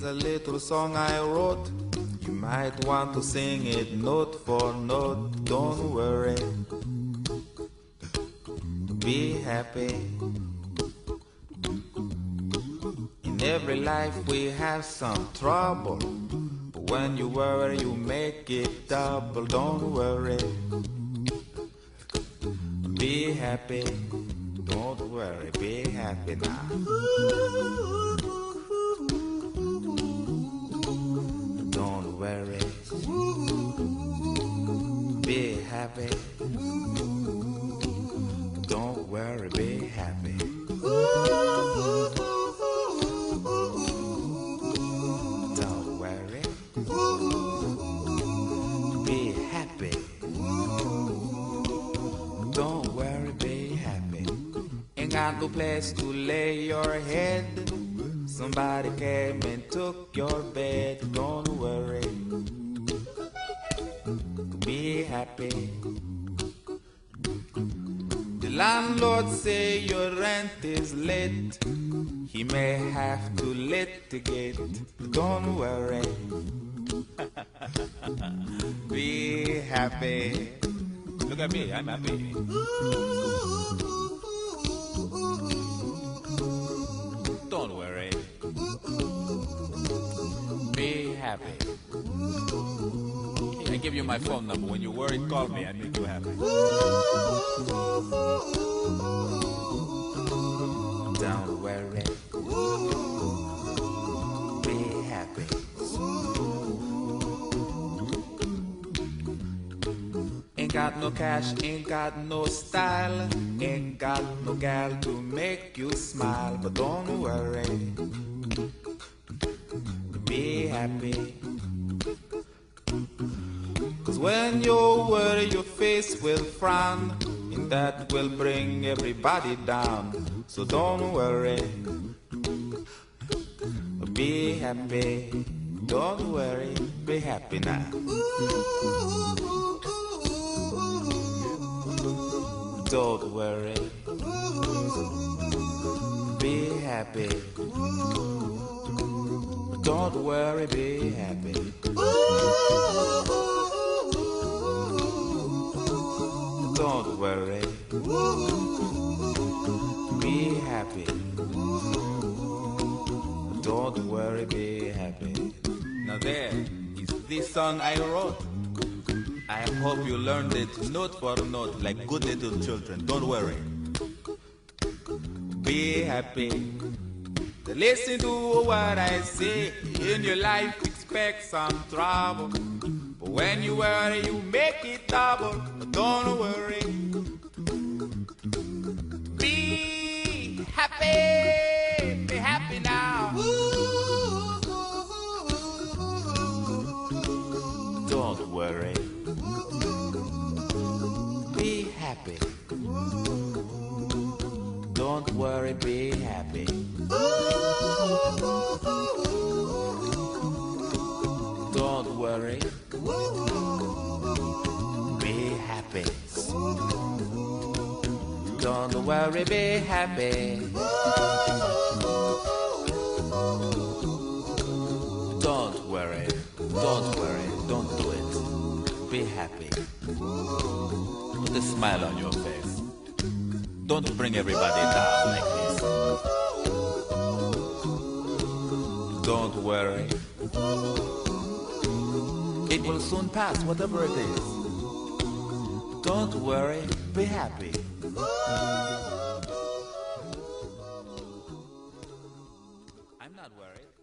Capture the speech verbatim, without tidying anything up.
a little song I wrote. You might want to sing it note for note. Don't worry, be happy. In every life we have some trouble, but when you worry you make it double. Don't worry, be happy. Don't worry, be happy now. Don't worry, be happy. Don't worry, be happy. Don't worry, be happy. Don't worry, be happy. Ain't got no place to lay your head. Somebody came and took your bed. Don't worry, be happy. The landlord say your rent is late. He may have to litigate. Don't worry, be happy. Look at me, I'm happy. Don't worry, be happy. I give you my phone number. When you worry, call me. I make you happy. Don't worry, be happy. Ain't got no cash, ain't got no style, ain't got no gal to make you smile. But don't worry, be happy. Cause when you worry your face will frown, and that will bring everybody down. So don't worry, be happy. Don't worry, be happy now. Don't worry, be happy. Don't worry, be happy. Don't worry, be happy. Don't worry, be happy. Now there is this song I wrote. I hope you learned it note for note like good little children. Don't worry, be happy. Listen to what I say. In your life expect some trouble, but when you worry you make it double. But don't worry, be happy. Be happy now. Don't worry, be happy. Don't worry, be happy. Don't worry, be happy. Don't worry, be happy. Don't worry, don't worry, don't do it. Be happy. Put a smile on your face. Don't bring everybody down like this. Don't worry, it will soon pass, whatever it is. Don't worry, be happy. I'm not worried.